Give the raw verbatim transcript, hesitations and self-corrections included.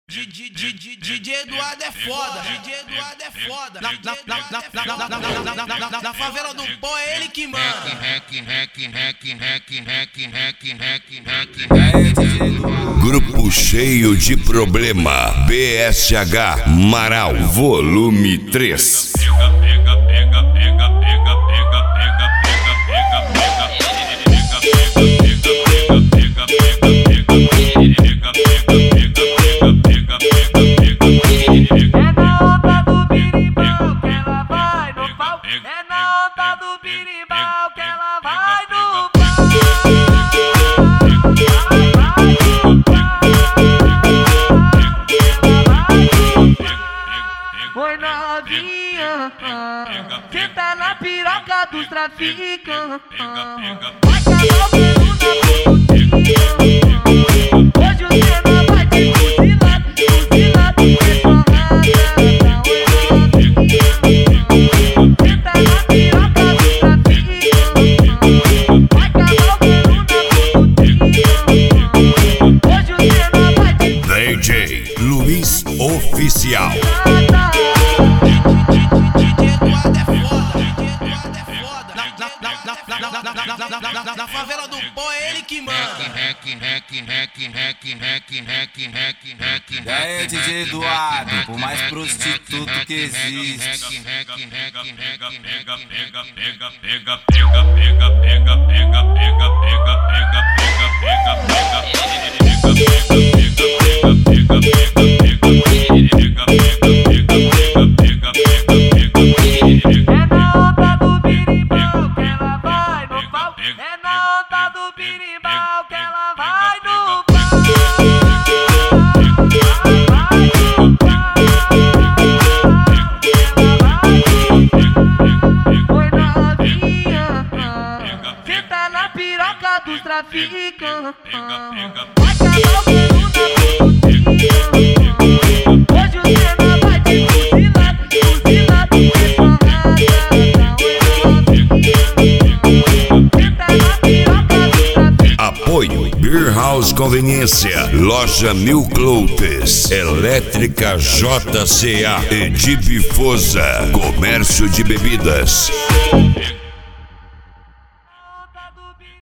D J Eduardo é foda, D J Eduardo é foda. Na, na, na, na, na, na, na, na, na, na, na favela do pó é ele que manda. Grupo cheio de problema. B S H Marau, volume três. Pega, pega, pega, pega, pega, pega, pega, pega, pega, É na onda do birimbau que ela vai no pau. Oi novinha, senta na piroca dos traficantes. Vai calar o peru na putinha. Hoje o cena vai te fuzilar, fuzilar de porrada. Oi novinha, senta na piroca dos traficantes. Vai calar o peru na putinha. Hoje o cena vai te D J Luiz Oficial. Na favela do pó é ele que manda. E aí, D J Eduardo, o mais prostituto que existe. pega, pega, pega, pega, pega, pega, pega, pega, pega, pega, pega, pega, pega, pega, É na onda do birimbau que ela vai no pau. Oi novinha, senta na piroca dos traficantes. Vai calar o peru na putinha. Hoje o cena vai te fuzilar, fuzilar de porrada. Apoio Beer House Conveniência, Loja Mil Cloutes, Elétrica J C A, Edip Foza, Comércio de Bebidas.